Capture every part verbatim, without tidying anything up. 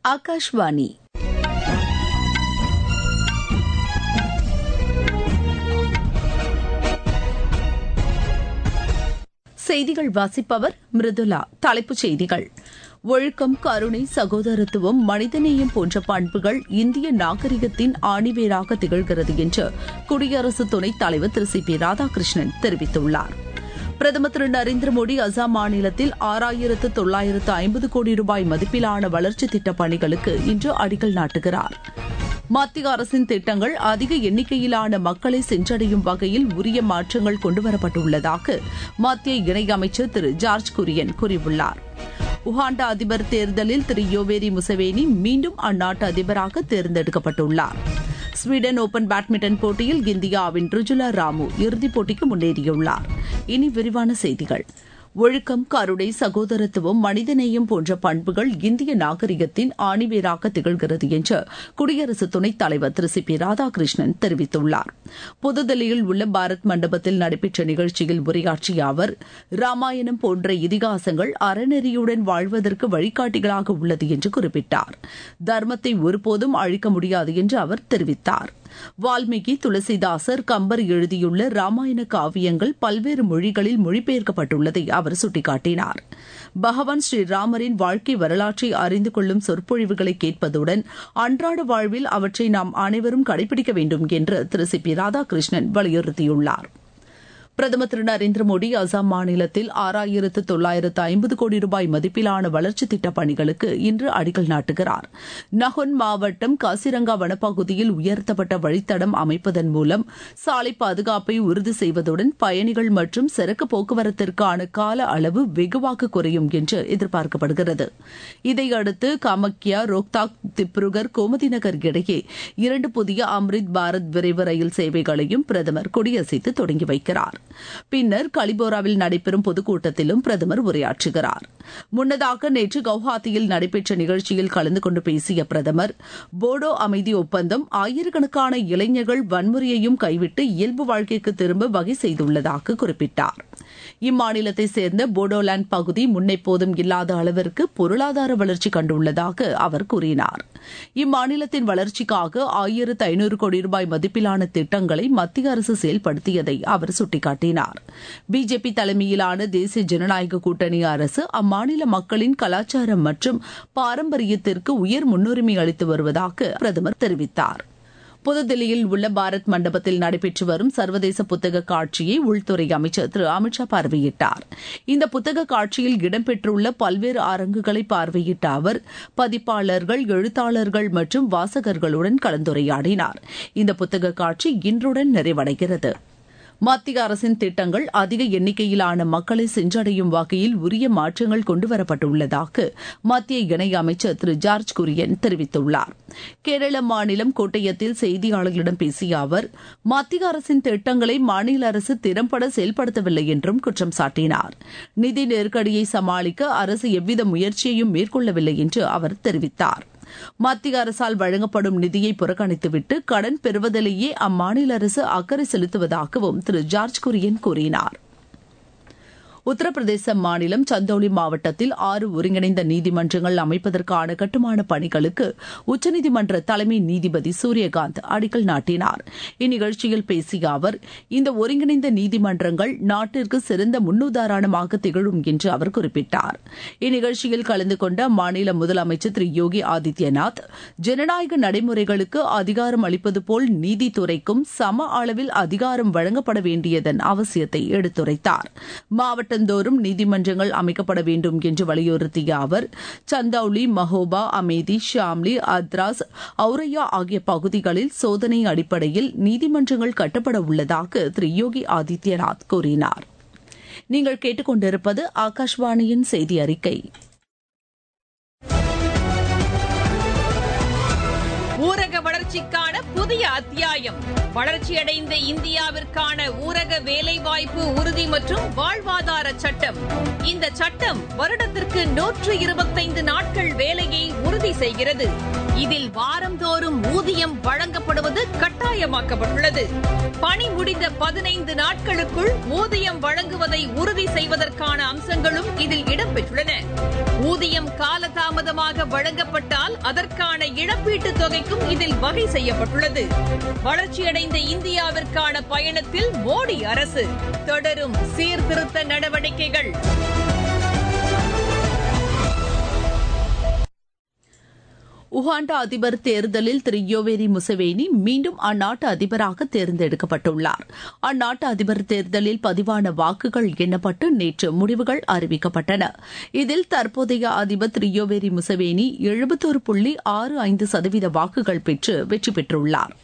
ஆகாஷ்வாணி. செய்திகள் வாசிப்பவர் மிருதுலா. தலைப்புச் செய்திகள்: ஒழுக்கம், கருணை, சகோதரத்துவம், மனிதநேயம் போன்ற பண்புகள் இந்திய நாகரிகத்தின் ஆணிவேராக திகழ்கிறது என்று குடியரசு துணைத் தலைவர் திரு சி பி ராதாகிருஷ்ணன் தெரிவித்துள்ளார். பிரதமர் திரு நரேந்திர மோடி அசாம் மாநிலத்தில் ஆறாயிரத்து தொள்ளாயிரத்து ஐம்பது கோடி ரூபாய் மதிப்பிலான வளர்ச்சித் திட்டப் பணிகளுக்கு இன்று அடிக்கல் நாட்டுகிறார். மத்திய அரசின் திட்டங்கள் அதிக எண்ணிக்கையிலான மக்களை சென்றடையும் வகையில் உரிய மாற்றங்கள் கொண்டுவரப்பட்டுள்ளதாக மத்திய இணையமைச்சர் திரு ஜார்ஜ் குரியன் கூறியுள்ளார். உகாண்டா அதிபர் தேர்தலில் திரு யோவேரி முசவேனி மீண்டும் அந்நாட்டு அதிபராக தேர்ந்தெடுக்கப்பட்டுள்ளார். ஸ்வீடன் ஓபன் பேட்மிண்டன் போட்டியில் இந்தியாவின் ருஜுலா ராமு இறுதிப் போட்டிக்கு முன்னேறியுள்ளார். இனி விரிவான செய்திகள். ஒழுக்கம், கருணை, சகோதரத்துவம், மனிதநேயம் போன்ற பண்புகள் இந்திய நாகரிகத்தின் ஆணிவேராக திகழ்கிறது என்று குடியரசு துணைத் தலைவர் திரு சி பி ராதாகிருஷ்ணன் தெரிவித்துள்ளார். புதுதில்லியில் உள்ள பாரத் மண்டபத்தில் நடைபெற்ற நிகழ்ச்சியில் உரையாற்றிய அவர், ராமாயணம் போன்ற இதிகாசங்கள் அறநெறியுடன் வாழ்வதற்கு வழிகாட்டிகளாக உள்ளது என்று குறிப்பிட்டார். தர்மத்தை ஒருபோதும் அழிக்க முடியாது என்று அவர் தெரிவித்தார். வால்மீகி, துளசிதாசர், கம்பர் எழுதியுள்ள ராமாயண காவியங்கள் பல்வேறு மொழிகளில் மொழிபெயர்க்கப்பட்டுள்ளதை அவர் சுட்டிக்காட்டினார். பகவான் ஸ்ரீராமரின் வாழ்க்கை வரலாற்றை அறிந்து கொள்ளும் சொற்பொழிவுகளை கேட்பதுடன் அன்றாட வாழ்வில் அவற்றை நாம் அனைவரும் கடைபிடிக்க வேண்டும் என்று திரு சி பி ராதாகிருஷ்ணன் வலியுறுத்தியுள்ளார். பிரதமர் திரு நரேந்திர மோடி அசாம் மாநிலத்தில் ஆறாயிரத்து தொள்ளாயிரத்து ஐம்பது கோடி ரூபாய் மதிப்பிலான வளர்ச்சித் திட்டப் பணிகளுக்கு இன்று அடிக்கல் நாட்டுகிறார். நஹொன் மாவட்டம் காசிரங்கா வனப்பகுதியில் உயர்த்தப்பட்ட வழித்தடம் அமைப்பதன் மூலம் சாலை பாதுகாப்பை உறுதி செய்வதுடன் பயணிகள் மற்றும் சரக்கு போக்குவரத்திற்கான கால அளவு வெகுவாக குறையும் என்று எதிர்பார்க்கப்படுகிறது. இதையடுத்து காமக்யா, ரோக்தாக், திப்ருகர், கோமதி நகர் இடையே இரண்டு புதிய அம்ரித் பாரத் விரைவு ரயில் சேவைகளையும் பிரதமர் கொடியசைத்து தொடங்கி வைக்கிறார். பின்னர் கலிபோராவில் நடைபெறும் பொதுக்கூட்டத்திலும் பிரதமர் உரையாற்றுகிறார். முன்னதாக நேற்று கவுஹாத்தியில் நடைபெற்ற நிகழ்ச்சியில் கலந்து கொண்டு பேசிய பிரதமர், போடோ அமைதி ஒப்பந்தம் ஆயிரக்கணக்கான இளைஞர்கள் வன்முறையையும் கைவிட்டு இயல்பு வாழ்க்கைக்கு திரும்ப வகை செய்துள்ளதாக குறிப்பிட்டார். இம்மாநிலத்தை சேர்ந்த போடோலாந்து பகுதி முன்னெப்போதும் இல்லாத அளவிற்கு பொருளாதார வளர்ச்சி கண்டுள்ளதாக அவர் கூறினார். இம்மாநிலத்தின் வளர்ச்சிக்காக ஆயிரத்து ஐநூறு கோடி ரூபாய் மதிப்பிலான திட்டங்களை மத்திய அரசு செயல்படுத்தியதை அவர் சுட்டிக்காட்டினார். பிஜேபி தலைமையிலான தேசிய ஜனநாயக கூட்டணி அரசு அம்மாநில மக்களின் கலாச்சாரம் மற்றும் பாரம்பரியத்திற்கு உயர் முன்னுரிமை அளித்து வருவதாக பிரதமர் தெரிவித்தார். புதுதில்லியில் உள்ள பாரத் மண்டபத்தில் நடைபெற்று வரும் சர்வதேச புத்தக காட்சியை உள்துறை அமைச்சர் திரு அமித் ஷா பார்வையிட்டார். இந்த புத்தக காட்சியில் இடம்பெற்றுள்ள பல்வேறு அரங்குகளை பார்வையிட்ட அவர் பதிப்பாளர்கள், எழுத்தாளர்கள் மற்றும் வாசகர்களுடன் கலந்துரையாடினார். இந்த புத்தக காட்சி இன்றுடன் நிறைவடைகிறது. மத்திய அரசின் திட்டங்கள் அதிக எண்ணிக்கையிலான மக்களை சென்றடையும் வகையில் உரிய மாற்றங்கள் கொண்டுவரப்பட்டுள்ளதாக மத்திய இணையமைச்சர் திரு ஜார்ஜ் குரியன் தெரிவித்துள்ளார். கேரள மாநிலம் கோட்டயத்தில் செய்தியாளர்களிடம் பேசிய அவர், மத்திய அரசின் திட்டங்களை மாநில அரசு திறம்பட செயல்படுத்தவில்லை என்றும் குற்றம் சாட்டினார். நிதி நெருக்கடியை சமாளிக்க அரசு எவ்வித முயற்சியையும் மேற்கொள்ளவில்லை என்று அவர் தெரிவித்தார். மத்திய அரசால் வழங்கப்படும் நிதியை புறக்கணித்துவிட்டு கடன் பெறுவதிலேயே அம்மாநில அரசு அக்கறை செலுத்துவதாகவும் திரு ஜார்ஜ் குரியன் கூறினார். உத்தரப்பிரதேச மாநிலம் சந்தௌலி மாவட்டத்தில் ஆறு ஒருங்கிணைந்த நீதிமன்றங்கள் அமைப்பதற்கான கட்டுமான பணிகளுக்கு உச்சநீதிமன்ற தலைமை நீதிபதி சூரியகாந்த் அடிக்கல் நாட்டினார். இந்நிகழ்ச்சியில் பேசிய அவர், இந்த ஒருங்கிணைந்த நீதிமன்றங்கள் நாட்டிற்கு சிறந்த முன்னுதாரணமாக திகழும் என்று அவர் குறிப்பிட்டார். இந்நிகழ்ச்சியில் கலந்து கொண்ட அம்மாநில முதலமைச்சர் திரு யோகி ஆதித்யநாத், ஜனநாயக நடைமுறைகளுக்கு அதிகாரம் அளிப்பது போல் நீதித்துறைக்கும் சம அளவில் அதிகாரம் வழங்கப்பட வேண்டியதன் அவசியத்தை எடுத்துரைத்தார். மாவட்ட தோறும் நீதிமன்றங்கள் அமைக்கப்பட வேண்டும் என்று வலியுறுத்திய அவர், சந்தௌலி, மஹோபா, அமேதி, ஷாம்லி, அத்ராஸ், ஔரையா ஆகிய பகுதிகளில் சோதனை அடிப்படையில் நீதிமன்றங்கள் கட்டப்பட உள்ளதாக திரு யோகி ஆதித்யநாத் கூறினார். நீங்கள் கேட்டுக்கொண்டிருப்பது ஆகாஷ்வாணியின் செய்தி அறிக்கை. ஊரக வளர்ச்சிக்கான புதிய அத்தியாயம். வளர்ச்சியடைந்த இந்தியாவிற்கான ஊரக வேலைவாய்ப்பு உறுதி மற்றும் வாழ்வாதார சட்டம். இந்த சட்டம் வருடத்திற்கு நூற்று இருபத்தைந்து நாட்கள் வேலையை உறுதி செய்கிறது. இதில் வாரந்தோறும் ஊதியம் வழங்கப்படுவது கட்டாயமாக்கப்பட்டுள்ளது. பணி முடிந்த பதினைந்து நாட்களுக்குள் ஊதியம் வழங்குவதை உறுதி செய்வதற்கான அம்சங்களும் இதில் இடம்பெற்றுள்ளன. ஊதியம் காலதாமதமாக வழங்கப்பட்டால் அதற்கான இழப்பீட்டுத் தொகைக்கும் இதில் வகை செய்யப்பட்டுள்ளது. வளர்ச்சியடைந்த இந்தியாவிற்கான பயணத்தில் மோடி அரசு தொடரும் சீர்திருத்த நடவடிக்கைகள். உகாண்டா அதிபர் தேர்தலில் திரு யோவேரி முசவேனி மீண்டும் அந்நாட்டு அதிபராக தேர்ந்தெடுக்கப்பட்டுள்ளார். அந்நாட்டு அதிபர் தேர்தலில் பதிவான வாக்குகள் எண்ணப்பட்டு நேற்று முடிவுகள் அறிவிக்கப்பட்டன. இதில் தற்போதைய அதிபர் திரு யோவேரி முசவேனி எழுபத்தொரு புள்ளி ஆறு ஐந்து சதவீத வாக்குகள் பெற்று வெற்றி பெற்றுள்ளார்.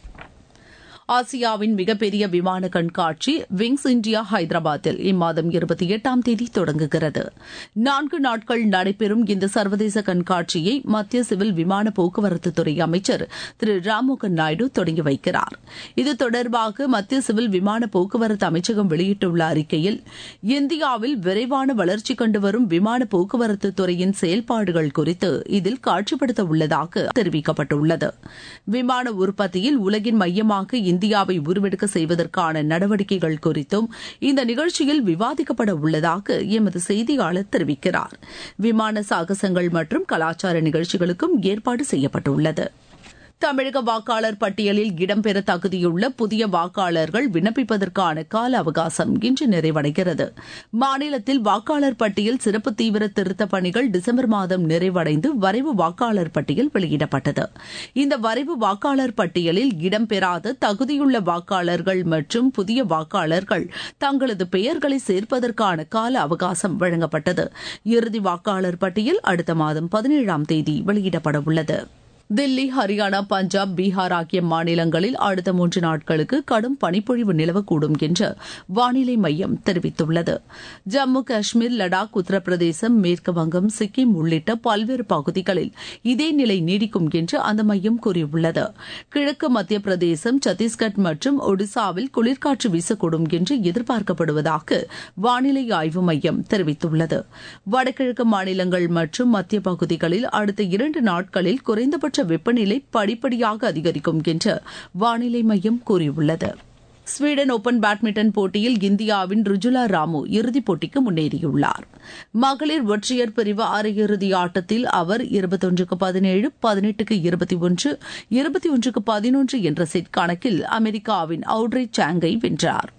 ஆசியாவின் மிகப்பெரிய விமான கண்காட்சி விங்ஸ் இண்டியா ஹைதராபாத்தில் இம்மாதம் இருபத்தி எட்டாம் தேதி தொடங்குகிறது. நான்கு நாட்கள் நடைபெறும் இந்த சர்வதேச கண்காட்சியை மத்திய சிவில் விமான போக்குவரத்துத்துறை அமைச்சர் திரு ராம்மோகன் நாயுடு தொடங்கி வைக்கிறார். இது தொடர்பாக மத்திய சிவில் விமான போக்குவரத்து அமைச்சகம் வெளியிட்டுள்ள அறிக்கையில், இந்தியாவில் விரைவான வளர்ச்சி கண்டு வரும் விமான போக்குவரத்து துறையின் செயல்பாடுகள் குறித்து இதில் காட்சிப்படுத்த உள்ளதாக தெரிவிக்கப்பட்டுள்ளது. விமான உற்பத்தியில் உலகின் மையமாக இந்தியாவை உருவெடுக்க செய்வதற்கான நடவடிக்கைகள் குறித்தும் இந்த நிகழ்ச்சியில் விவாதிக்கப்பட உள்ளதாக எமது செய்தியாளர் தெரிவிக்கிறார். விமான சாகசங்கள் மற்றும் கலாச்சார நிகழ்ச்சிகளுக்கும் ஏற்பாடு செய்யப்பட்டுள்ளது. தமிழக வாக்காளர் பட்டியலில் இடம்பெற தகுதியுள்ள புதிய வாக்காளர்கள் விண்ணப்பிப்பதற்கான கால அவகாசம் இன்று நிறைவடைகிறது. மாநிலத்தில் வாக்காளர் பட்டியல் சிறப்பு தீவிர திருத்தப் பணிகள் டிசம்பர் மாதம் நிறைவடைந்து வரைவு வாக்காளர் பட்டியல் வெளியிடப்பட்டது. இந்த வரைவு வாக்காளர் பட்டியலில் இடம்பெறாத தகுதியுள்ள வாக்காளர்கள் மற்றும் புதிய வாக்காளர்கள் தங்களது பெயர்களை சேர்ப்பதற்கான கால அவகாசம் வழங்கப்பட்டது. இறுதி வாக்காளர் பட்டியல் அடுத்த மாதம் பதினேழாம் தேதி வெளியிடப்பட உள்ளது. தில்லி, ஹரியானா, பஞ்சாப், பீகார் ஆகிய மாநிலங்களில் அடுத்த மூன்று நாட்களுக்கு கடும் பனிப்பொழிவு நிலவக்கூடும் என்று வானிலை மையம் தெரிவித்துள்ளது. ஜம்மு காஷ்மீர், லடாக், உத்தரப்பிரதேசம், மேற்கு வங்கம், சிக்கிம் உள்ளிட்ட பல்வேறு பகுதிகளில் இதே நிலை நீடிக்கும் என்று அந்த மையம் கூறியுள்ளது. கிழக்கு மத்திய பிரதேசம், சத்தீஸ்கர் மற்றும் ஒடிசாவில் குளிர்காற்று வீசக்கூடும் என்று எதிர்பார்க்கப்படுவதாக வானிலை ஆய்வு மையம் தெரிவித்துள்ளது. வடகிழக்கு மாநிலங்கள் மற்றும் மத்திய பகுதிகளில் அடுத்த இரண்டு நாட்களில் குறைந்தபட்ச வெப்பநிலை படிப்படியாக அதிகரிக்கும் என்று வானிலை மையம் கூறியுள்ளது. ஸ்வீடன் ஓபன் பேட்மிண்டன் போட்டியில் இந்தியாவின் ருஜுலா ராமு இறுதிப் போட்டிக்கு முன்னேறியுள்ளார். மகளிர் ஒற்றையர் பிரிவு அரையிறுதி ஆட்டத்தில் அவர் இருபத்தொன்றுக்கு பதினேழு, பதினெட்டுக்கு இருபத்தி ஒன்று, இருபத்தி ஒன்றுக்கு பதினொன்று என்ற செட் கணக்கில் அமெரிக்காவின் அவுட்ரே சாங்கை வென்றார்.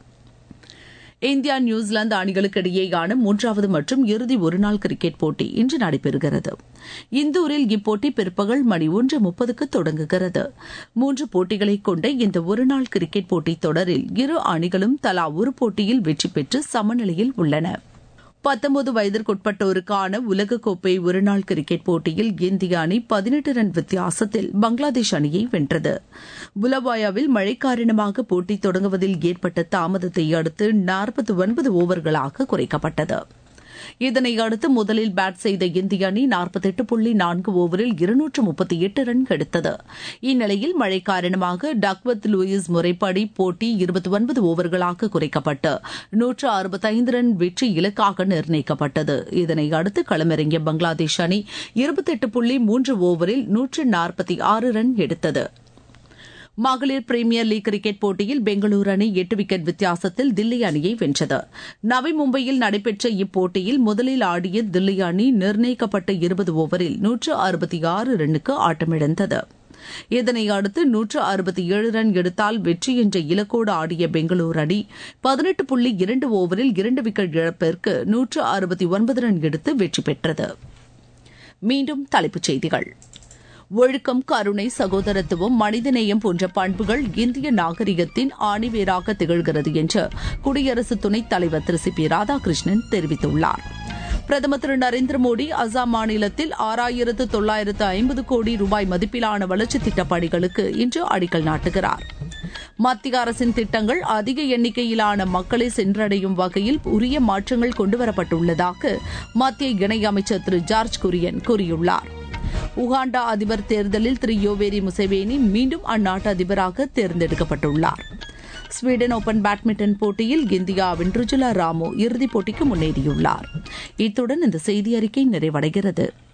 இந்தியா, நியூசிலாந்து அணிகளுக்கு இடையேயான மூன்றாவது மற்றும் இறுதி ஒருநாள் கிரிக்கெட் போட்டி இன்று நடைபெறுகிறது. இந்தூரில் இப்போட்டி பிற்பகல் மணி ஒன்று முப்பதுக்கு தொடங்குகிறது. மூன்று போட்டிகளை கொண்ட இந்த ஒருநாள் கிரிக்கெட் போட்டித் தொடரில் இரு அணிகளும் தலா ஒரு போட்டியில் வெற்றி பெற்று சமநிலையில் உள்ளன. பத்தொன்பது வயதிற்குட்பட்டோருக்கான உலகக்கோப்பை ஒருநாள் கிரிக்கெட் போட்டியில் இந்திய அணி பதினெட்டு ரன் வித்தியாசத்தில் பங்களாதேஷ் அணியை வென்றது. புலவாயாவில் மழை காரணமாக போட்டி தொடங்குவதில் ஏற்பட்ட தாமதத்தை அடுத்து நாற்பத்தி ஒன்பது ஓவர்களாக குறைக்கப்பட்டது. இதனையடுத்து முதலில் பேட் செய்த இந்திய அணி நாற்பத்தி எட்டு புள்ளி நான்கு ஓவரில் இருநூற்று முப்பத்தி எட்டு ரன் எடுத்தது. இந்நிலையில் மழை காரணமாக டக்வர்த் லூயிஸ் முறைப்படி போட்டி இருபத்தி ஒன்பது ஓவர்களாக குறைக்கப்பட்டு நூற்று அறுபத்தைந்து ரன் வெற்றி இலக்காக நிர்ணயிக்கப்பட்டது. இதனையடுத்து களமிறங்கிய பங்களாதேஷ் அணி இருபத்தி எட்டு புள்ளி மூன்று ஓவரில் நூற்று நாற்பத்தி ஆறு ரன் எடுத்தது. மகளிர் பிரீமியர் லீக் கிரிக்கெட் போட்டியில் பெங்களூரு அணி எட்டு விக்கெட் வித்தியாசத்தில் தில்லி அணியை வென்றது. நவி மும்பையில் நடைபெற்ற இப்போட்டியில் முதலில் ஆடிய தில்லி அணி நிர்ணயிக்கப்பட்ட இருபது ஓவரில் நூற்று அறுபத்தி ஆறு ரன்னுக்கு ஆட்டமிழந்தது. இதனையடுத்து நூற்று அறுபத்தி ஏழு ரன் எடுத்தால் வெற்றி என்ற இலக்கோடு ஆடிய பெங்களூரு அணி பதினெட்டு புள்ளி இரண்டு ஓவரில் இரண்டு விக்கெட் இழப்பிற்கு நூற்று அறுபத்தி ஒன்பது ரன் எடுத்து வெற்றி பெற்றது. மீண்டும் தலைப்புச் செய்திகள். ஒழுக்கம், கருணை, சகோதரத்துவம், மனிதநேயம் போன்ற பண்புகள் இந்திய நாகரிகத்தின் ஆணிவேராக திகழ்கிறது என்று குடியரசு துணைத் தலைவர் திரு சி பி ராதாகிருஷ்ணன் தெரிவித்துள்ளார். பிரதமர் திரு நரேந்திர மோடி அசாம் மாநிலத்தில் ஆறாயிரத்து தொள்ளாயிரத்து ஐம்பது கோடி ரூபாய் மதிப்பிலான வளர்ச்சித் திட்டப் பணிகளுக்கு இன்று அடிக்கல் நாட்டுகிறார். மத்திய அரசின் திட்டங்கள் அதிக எண்ணிக்கையிலான மக்களை சென்றடையும் வகையில் உரிய மாற்றங்கள் கொண்டுவரப்பட்டுள்ளதாக மத்திய இணையமைச்சர் திரு ஜார்ஜ் குரியன் கூறியுள்ளார். உகாண்டா அதிபர் தேர்தலில் திரு யோவேரி முசவேனி மீண்டும் அந்நாட்டு அதிபராக தேர்ந்தெடுக்கப்பட்டுள்ளார். ஸ்வீடன் ஓபன் பேட்மிண்டன் போட்டியில் இந்தியாவின் ருஜுலா ராமு இறுதிப் போட்டிக்கு முன்னேறியுள்ளார். இத்துடன் இந்த செய்தி அறிக்கை நிறைவடைகிறது.